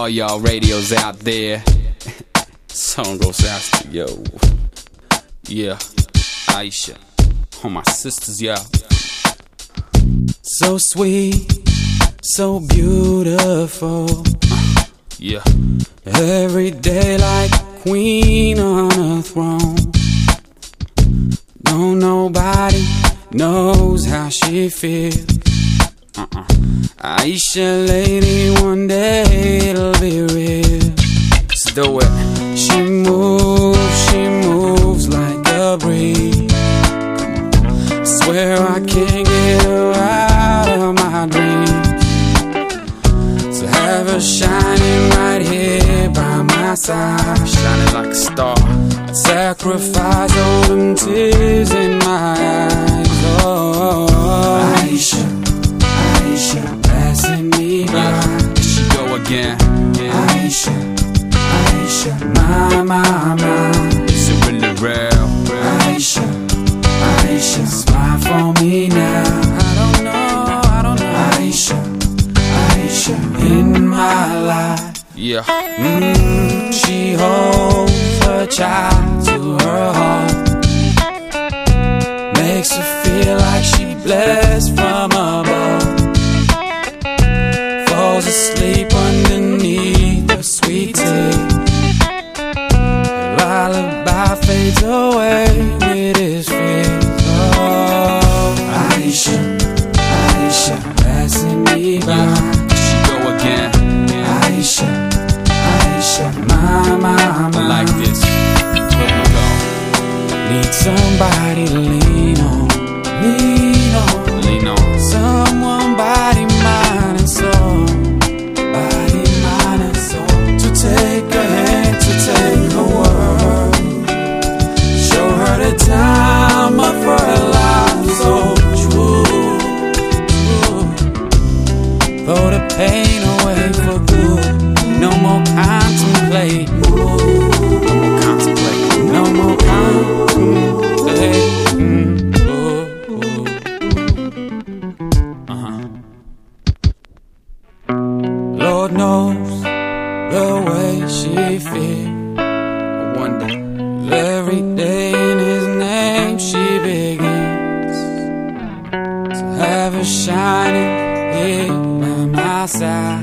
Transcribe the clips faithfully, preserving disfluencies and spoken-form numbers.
all y'all radios out there. Song goes out to yo. Yeah, Aisha, all my sisters, yeah. So sweet, so beautiful. Uh, yeah. Every day like a queen on a throne. No, nobody knows how she feels. Uh-uh. Aisha, lady, one day it'll be real. Let's do it. She moves, she moves like a breeze. I swear I can't get her out of my dreams. So have her shining right here by my side, shining like a star. I'd sacrifice all them tears in my eyes. Oh, Aisha, Aisha, passing me by. Yeah, she go again. Yeah. Aisha, Aisha, my, my, my. Is it really real? Aisha, Aisha, smile for me now. I don't know, I don't know. Aisha, Aisha, in my life. Yeah. Mm, she holds her child to her heart. Makes her feel like she blessed from above. Falls asleep underneath the sweet tea. Her lullaby fades away with his feet. Oh, Aisha, Aisha, passing me by. Yeah, she go again. Aisha, Aisha, my, my, my. Like this, here we go. Need somebody to lean on, lean on, lean on. Someone, body, mind, and soul. Body, mind, and soul. To take her hand, to take her word. Show her the time of her life, so true, true. Throw the pain away for good. No more contemplate. No more contemplate. No more contemplate. Mm, ooh, ooh. Uh-huh. Lord knows the way she feels. I wonder every day in his name she begins. To have her shining here by my side.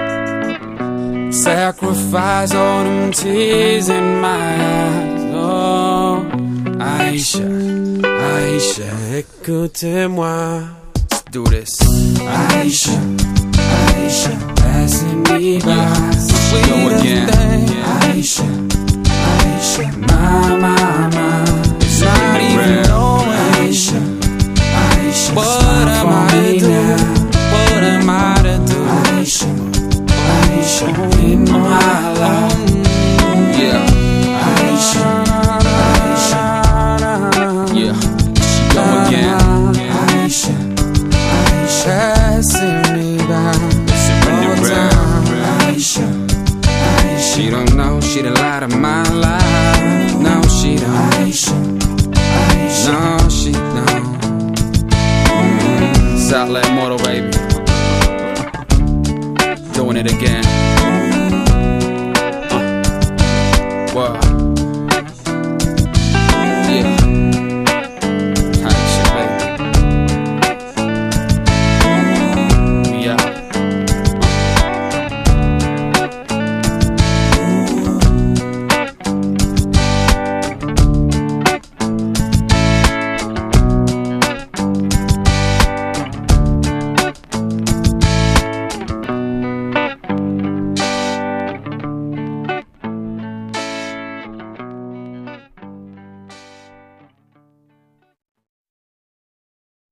Sacrifice all them tears in my eyes. Oh, Aisha, Aisha, écoutez-moi. Let's do this. Aisha, Aisha, passing me by. Go again. Aisha, Aisha, my, my, my. It's not even knowing. Aisha, Aisha, what am I to do? What am I to do? Aisha, Aisha, in my life. Yeah, Aisha, Aisha. Yeah, she go again. Aisha, Aisha, passing me by. Aisha, Aisha. She don't know, she the light of my life. No, she don't. Aisha, Aisha. No, she don't. Mm, Southland Motor, baby. Doing it again.